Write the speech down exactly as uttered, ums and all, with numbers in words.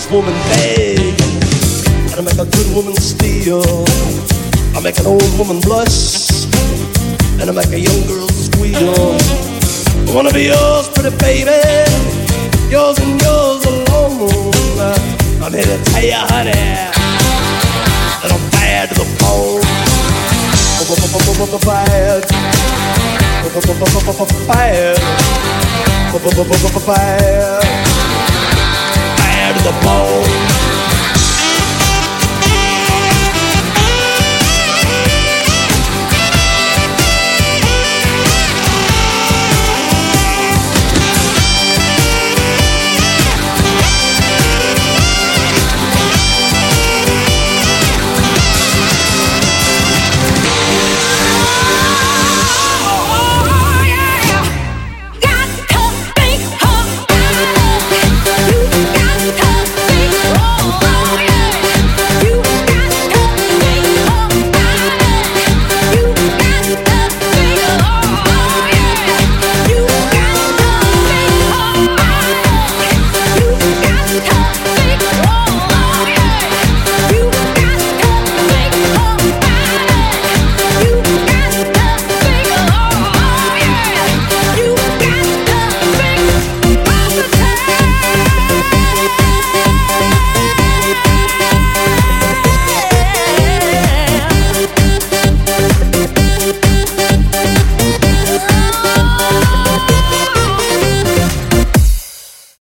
honest woman beg, and I make a good woman steal. I make an old woman blush, and I make a young girl squeal. I wanna be yours, pretty baby, yours and yours alone. I'm here to tell you, honey, that I'm bad to the bone. Bad, bad, bad, bad to the bone.